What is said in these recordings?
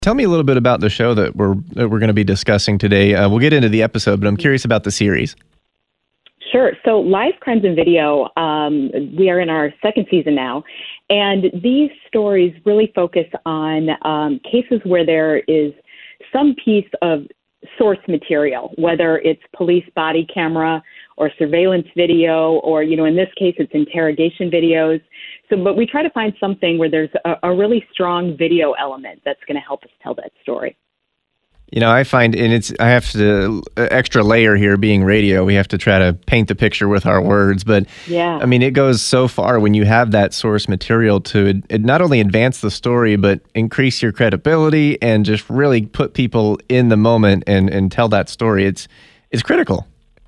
Tell me a little bit about the show that we're going to be discussing today. We'll get into the episode, but I'm curious about the series. Sure. So Live Crimes and Video, we are in our second season now, and these stories really focus on cases where there is some piece of source material, whether it's police body camera or surveillance video, or, in this case, it's interrogation videos. But we try to find something where there's a really strong video element that's going to help us tell that story. I find, and I have to, extra layer here being radio, we have to try to paint the picture with our words. But yeah, it goes so far when you have that source material to it not only advance the story, but increase your credibility and just really put people in the moment and tell that story. It's critical.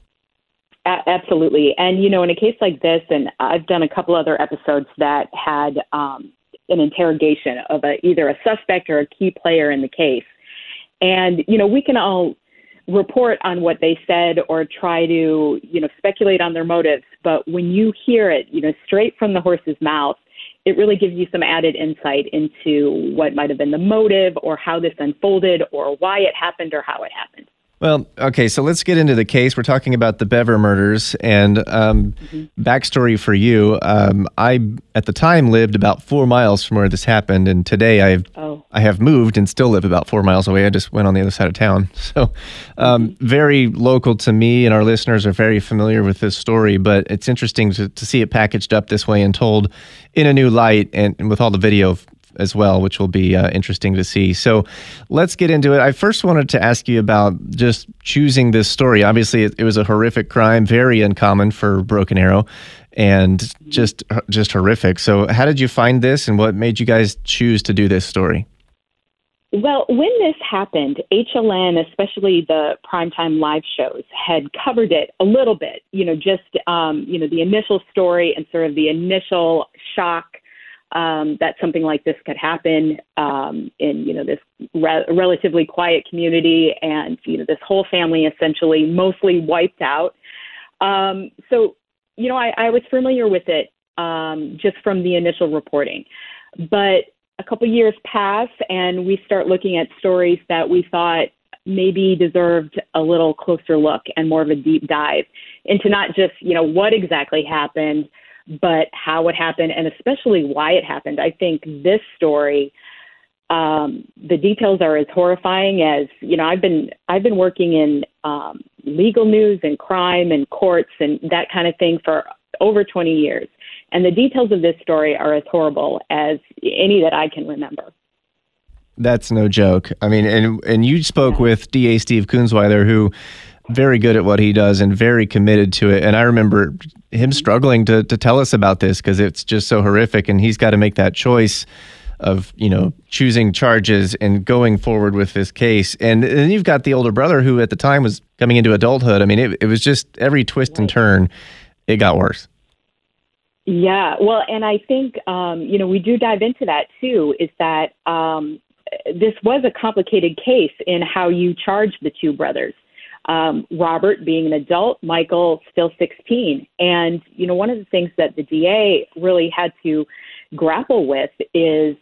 Absolutely. And, in a case like this, and I've done a couple other episodes that had an interrogation of either a suspect or a key player in the case. And, we can all report on what they said or try to, speculate on their motives. But when you hear it, straight from the horse's mouth, it really gives you some added insight into what might have been the motive or how this unfolded or why it happened or how it happened. Well, okay, so let's get into the case. We're talking about the Bever murders, and backstory for you. I, at the time, lived about 4 miles from where this happened, and today I have moved and still live about 4 miles away. I just went on the other side of town. So very local to me, and our listeners are very familiar with this story, but it's interesting to see it packaged up this way and told in a new light and with all the video as well, which will be interesting to see. So let's get into it. I first wanted to ask you about just choosing this story. Obviously, it was a horrific crime, very uncommon for Broken Arrow, and just horrific. So how did you find this, and what made you guys choose to do this story? Well, when this happened, HLN, especially the primetime live shows, had covered it a little bit, the initial story and sort of the initial shock that something like this could happen in, this relatively quiet community, and, this whole family essentially mostly wiped out. I was familiar with it just from the initial reporting. But a couple years pass, and we start looking at stories that we thought maybe deserved a little closer look and more of a deep dive into not just, what exactly happened, but how it happened, and especially why it happened. I think this story, the details are as horrifying as, I've been working in legal news and crime and courts and that kind of thing for over 20 years. And the details of this story are as horrible as any that I can remember. That's no joke. And you spoke with DA Steve Kunzweiler, who very good at what he does and very committed to it. And I remember him struggling to tell us about this because it's just so horrific, and he's got to make that choice of, choosing charges and going forward with this case. And then you've got the older brother who at the time was coming into adulthood. It was just every twist and turn, it got worse. Yeah, well, and I think, we do dive into that too, is that this was a complicated case in how you charge the two brothers. Robert being an adult, Michael still 16. And, one of the things that the DA really had to grapple with is,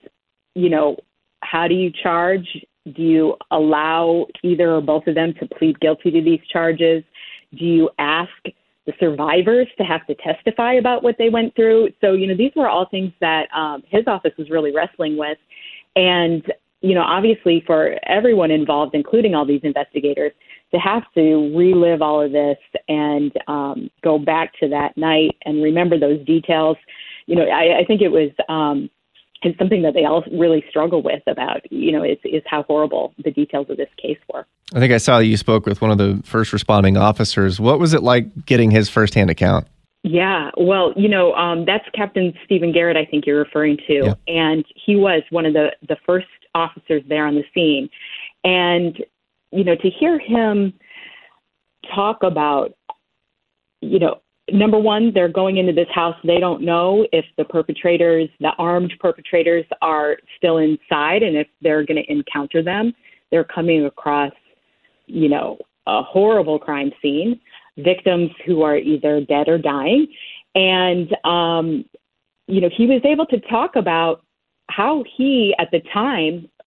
how do you charge? Do you allow either or both of them to plead guilty to these charges? Do you ask the survivors to have to testify about what they went through? So, these were all things that his office was really wrestling with. And, obviously for everyone involved, including all these investigators, to have to relive all of this and go back to that night and remember those details, I think it was it's something that they all really struggle with about, is how horrible the details of this case were. I think I saw that you spoke with one of the first responding officers. What was it like getting his firsthand account? Yeah, well, that's Captain Stephen Garrett, I think you're referring to. Yeah. And he was one of the first officers there on the scene. And, to hear him talk about, number one, they're going into this house. They don't know if the armed perpetrators are still inside and if they're going to encounter them. They're coming across, a horrible crime scene, victims who are either dead or dying. And, he was able to talk about how he, at the time,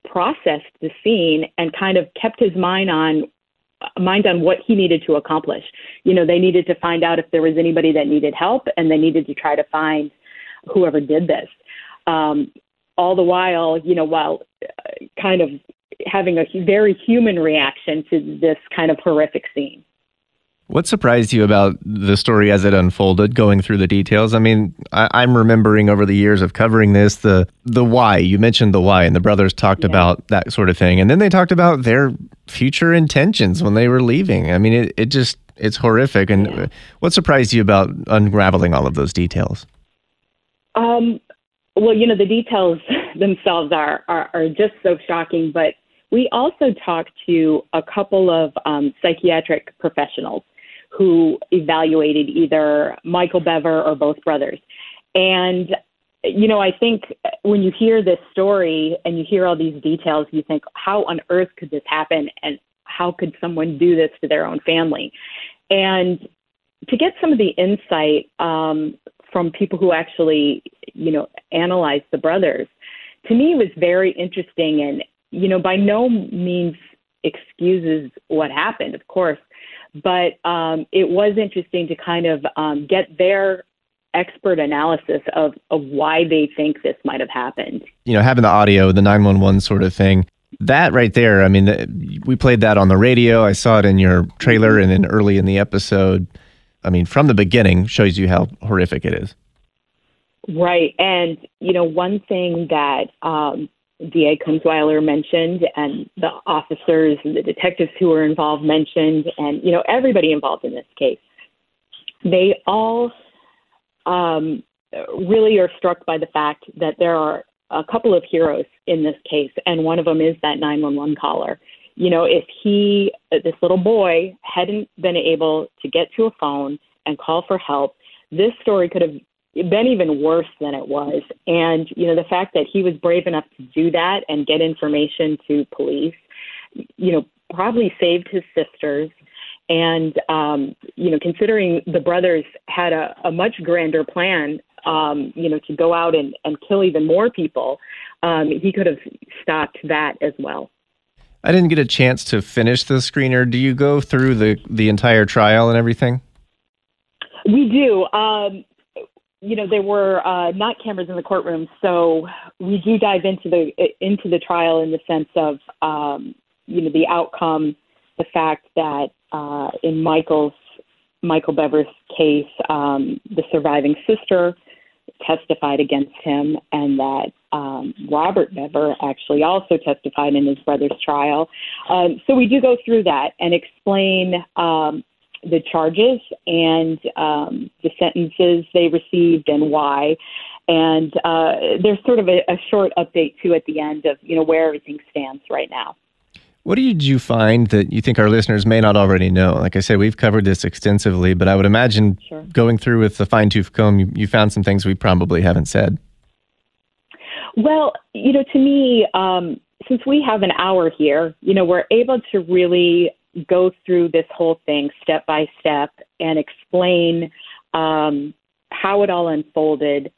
processed the scene and kind of kept his mind on what he needed to accomplish. They needed to find out if there was anybody that needed help, and they needed to try to find whoever did this. All the while, while kind of having a very human reaction to this kind of horrific scene. What surprised you about the story as it unfolded, going through the details? I mean, I'm remembering over the years of covering this, the why. You mentioned the why, and the brothers talked about that sort of thing. And then they talked about their future intentions when they were leaving. I mean, it's horrific. And what surprised you about unraveling all of those details? Well, the details themselves are just so shocking. But we also talked to a couple of psychiatric professionals who evaluated either Michael Bever or both brothers. And, I think when you hear this story and you hear all these details, you think, how on earth could this happen? And how could someone do this to their own family? And to get some of the insight from people who actually, analyzed the brothers, to me was very interesting, and, by no means excuses what happened, of course. But it was interesting to kind of get their expert analysis of why they think this might have happened. Having the audio, the 911 sort of thing, that right there, I mean, we played that on the radio. I saw it in your trailer and then early in the episode. I mean, from the beginning, shows you how horrific it is. Right. And, one thing that DA Kunzweiler mentioned, and the officers and the detectives who were involved mentioned, and, everybody involved in this case, they all really are struck by the fact that there are a couple of heroes in this case, and one of them is that 911 caller. If this little boy, hadn't been able to get to a phone and call for help, this story could have been even worse than it was. And, the fact that he was brave enough to do that and get information to police, probably saved his sisters. And, considering the brothers had a much grander plan, to go out and kill even more people, he could have stopped that as well. I didn't get a chance to finish the screener. Do you go through the entire trial and everything? We do. There were not cameras in the courtroom, so we do dive into the trial in the sense of, the outcome, the fact that in Michael Bever's case, the surviving sister testified against him, and that Robert Bever actually also testified in his brother's trial. So we do go through that and explain the charges and the sentences they received and why. And there's sort of a short update, too, at the end of, where everything stands right now. What did you find that you think our listeners may not already know? Like I said, we've covered this extensively, but I would imagine going through with the fine-tooth comb, you found some things we probably haven't said. Well, to me, since we have an hour here, we're able to really go through this whole thing step by step and explain how it all unfolded,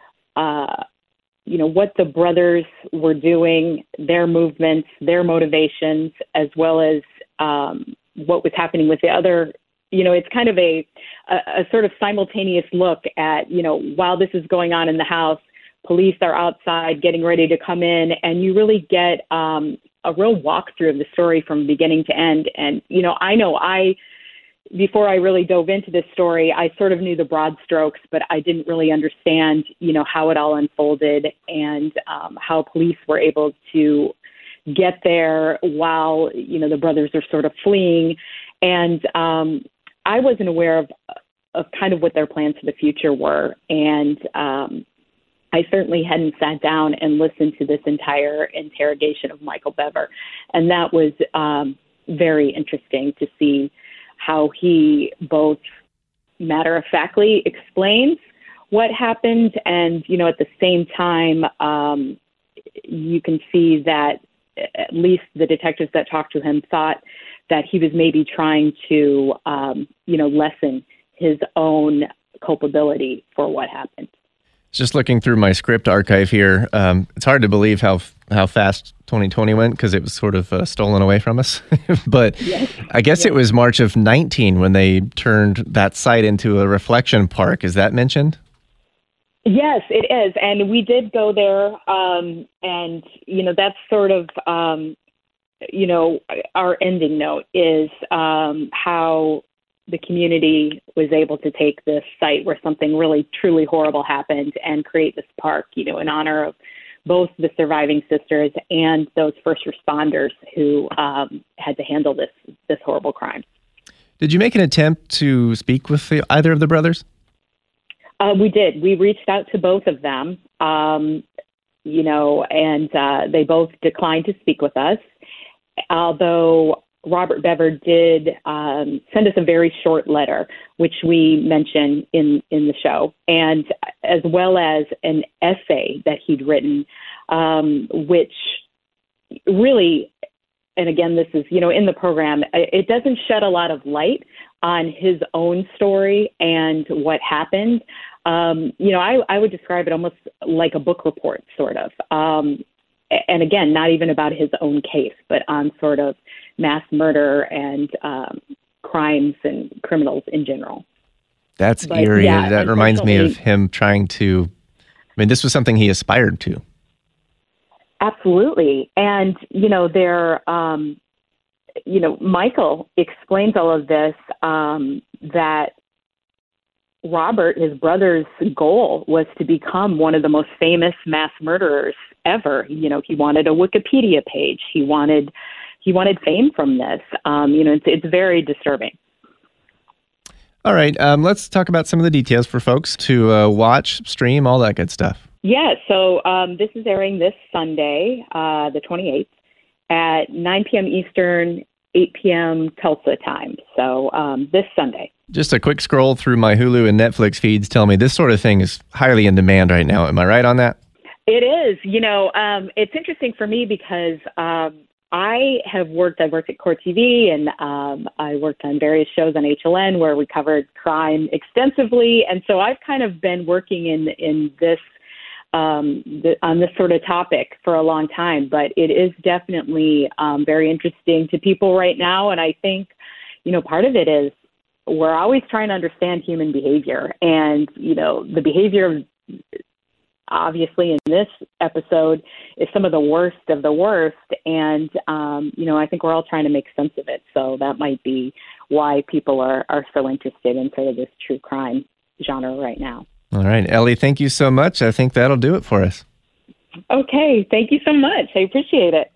what the brothers were doing, their movements, their motivations, as well as what was happening with the other. It's kind of a sort of simultaneous look at, while this is going on in the house, police are outside getting ready to come in, and you really get a real walkthrough of the story from beginning to end. And, before I really dove into this story, I sort of knew the broad strokes, but I didn't really understand, how it all unfolded and how police were able to get there while, the brothers are sort of fleeing. And I wasn't aware of kind of what their plans for the future were. And I certainly hadn't sat down and listened to this entire interrogation of Michael Bever. And that was very interesting to see how he both matter-of-factly explains what happened, and, at the same time, you can see that at least the detectives that talked to him thought that he was maybe trying to, lessen his own culpability for what happened. Just looking through my script archive here, it's hard to believe how fast 2020 went because it was sort of stolen away from us. But Yes. I guess it was March of 19 when they turned that site into a reflection park. Is that mentioned? Yes, it is. And we did go there. And, that's sort of, our ending note is how the community was able to take this site where something really truly horrible happened and create this park, in honor of both the surviving sisters and those first responders who had to handle this horrible crime. Did you make an attempt to speak with either of the brothers? We did. We reached out to both of them, and they both declined to speak with us, although Robert Bever did send us a very short letter, which we mention in the show, and as well as an essay that he'd written, which really, and again, this is, in the program, it doesn't shed a lot of light on his own story and what happened. I would describe it almost like a book report, sort of. And again, not even about his own case, but on sort of mass murder and crimes and criminals in general. That's eerie. Yeah, that reminds me of him trying to, this was something he aspired to. Absolutely. And, Michael explains all of this, that Robert, his brother's goal was to become one of the most famous mass murderers ever. He wanted a Wikipedia page. He wanted fame from this. It's very disturbing. All right. Let's talk about some of the details for folks to watch, stream, all that good stuff. Yeah. So this is airing this Sunday, the 28th at 9 p.m. Eastern, 8 p.m. Tulsa time. So this Sunday. Just a quick scroll through my Hulu and Netflix feeds tell me this sort of thing is highly in demand right now. Am I right on that? It is. It's interesting for me because I've worked at Court TV, and I worked on various shows on HLN where we covered crime extensively. And so I've kind of been working in this on this sort of topic for a long time, but it is definitely very interesting to people right now. And I think, part of it is we're always trying to understand human behavior, and, the behavior obviously in this episode is some of the worst of the worst. And, I think we're all trying to make sense of it. So that might be why people are so interested in sort of this true crime genre right now. All right, Ellie, thank you so much. I think that'll do it for us. Okay. Thank you so much. I appreciate it.